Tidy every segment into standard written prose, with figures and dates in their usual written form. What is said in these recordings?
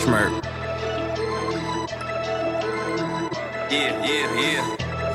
Schmirk. Yeah.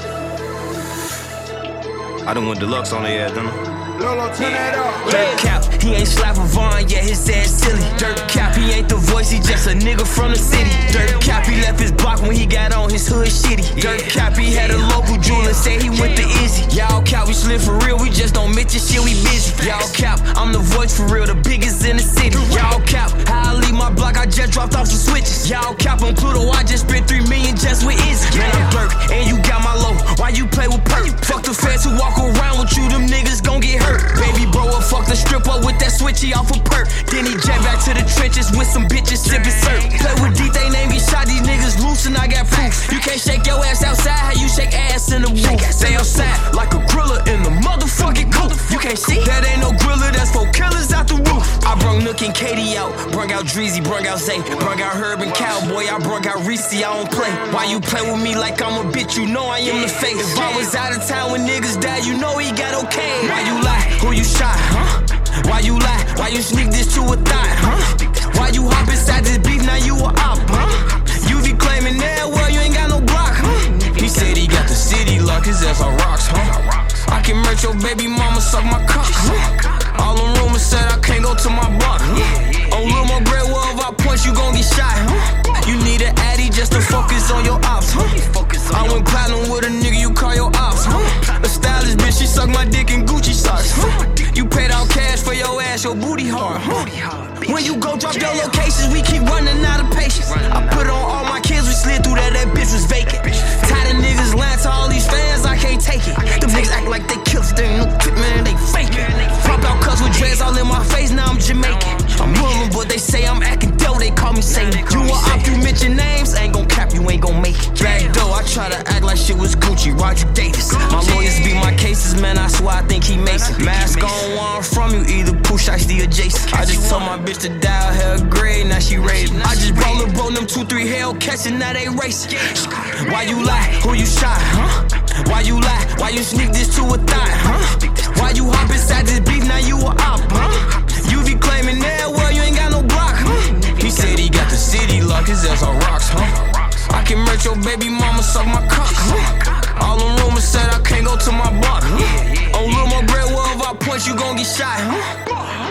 I done went deluxe on their ass, didn't I? Lolo, turn that up. Dirt cap, he ain't slapping Vaughn, yeah, his ass silly. Dirt cap, he ain't the voice, he just a nigga from the city. Dirt cap, he left his block when he got on his hood shitty. Dirt cap, he had a local jeweler say he went to Izzy. Y'all cap, we slip for real, we just don't mention shit, we busy. Y'all cap, I'm the voice for real, the biggest in the city. Y'all cap, how I leave my block, I just dropped off some switches. Y'all cap, on Pluto, I just spent 3 million just with Izzy. Man, I'm Dirk, and you got my low, why you play with perk? Fuck the feds who walk around with you, them niggas gon' get hurt. Baby bro, I fuck the strip up with that switchy off a perk. Then he jet back to the trenches with some bitches sippin' syrup. Play with D, they name get shot, these niggas loose and I got proof. You can't shake your ass outside, how you shake ass in the booth. Stay outside like a griller in the motherfucking coop. You can't see? That ain't no griller, that's 4 killers out the roof. I brung Nook and Katie out, brung out Dreezy, brung out Zay, brung out Herb and Cowboy, I brung out Reese, I don't play. Why you play with me like I'm a bitch, you know I am the face. If I was out of town when niggas died, you know he got okay. Why you lie? Who you shot, huh? Why you lie? Why you sneak this to a thought, huh? Why you hop inside this beef, now you a op, huh? You be claiming that, well, you ain't got no block, huh? He said he got the city lock, his ass on rocks, huh? I can merch your baby mama, suck my cock, huh? All them rumors said I can't go to my block, huh? On Lil Mo Bread, well, if I punch, you gon' get shot, huh? You need an addy just to focus on your ops, huh? I went platinum with a nigga, you call your ops, huh? A stylist bitch, she suck my dick in Gucci socks, huh? You paid out cash for your ass, your booty hard, huh? When you go drop your locations, we keep running out of patience. I put on all my kids, we slid through that bitch was vacant. Tired of niggas lying to all these fans, I can't take it. Them niggas act like they killed, they ain't no trick, man, they faking. Pop out cuts with dreads all in my face, now I'm Jamaican. I'm Muslim, but they say I'm acting dope, they call me Satan. You a op, you mention names, ain't gon' cap, you ain't gon' make it. Back door, I try to act like shit was Gucci, Roger Davis. My lawyers beat my cases, man, I swear I think he Mason. Mask on, one from you, either push icy or Jason. I just told my bitch to dial her grade, now she rated. I just brought Lil Bro, them 2-3 Hellcats, and now they racing. Why you lie? Who you shot, huh? Why you lie? Why you sneak this to a thought, huh? Why you hop inside this beef, now you a op, huh? You be claiming that, well, you ain't got no block, huh? He said he got the city lock, his ass on rocks, huh? I can merch your baby mama, suck my cock, huh? All them rumors said I can't go to my block, huh? On Lil Mo Bread, well, if I punch, you gon' get shot, huh?